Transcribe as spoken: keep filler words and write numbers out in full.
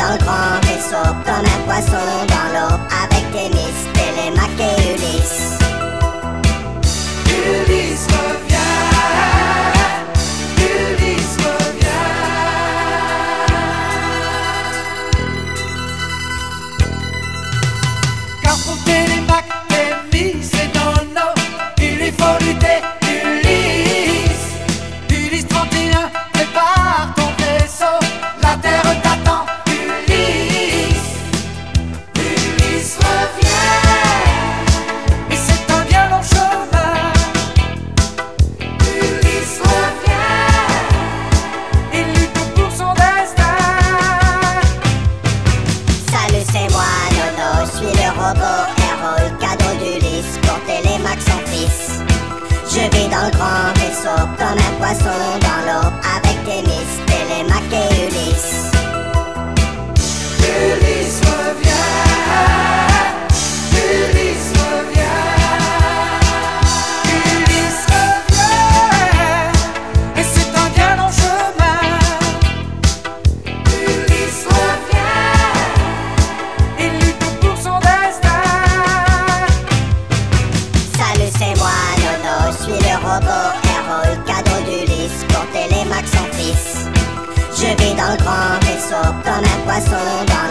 dans le grand vaisseau comme un poisson dans l'eau, avec Thémis, Télémaque et Ulysse. Ulysse revient, Ulysse revient. Car pour Télémaque, Thémis et Nono, il lui faut lutter, Ulysse. Ulysse trente et un, prépare ton vaisseau, la terre t'attend, Ulysse. Ulysse revient, et c'est un bien long chemin. Ulysse revient, il lutte pour son destin. Salut, c'est moi, Nono, je suis le robot héros, le cadeau d'Ulysse pour Télémaque son fils. Je vis dans le grand vaisseau comme un poisson dans l'eau, avec Thémis, Télémaque et Ulysse. Ulysse revient, Ulysse revient. Ulysse revient, et c'est un bien long chemin. Ulysse revient, il lutte pour son destin. Salut, c'est moi, Nono, je suis le robot héros, le cadeau d'Ulysse pour Télémaque son fils. Je vis dans le grand vaisseau comme un poisson dans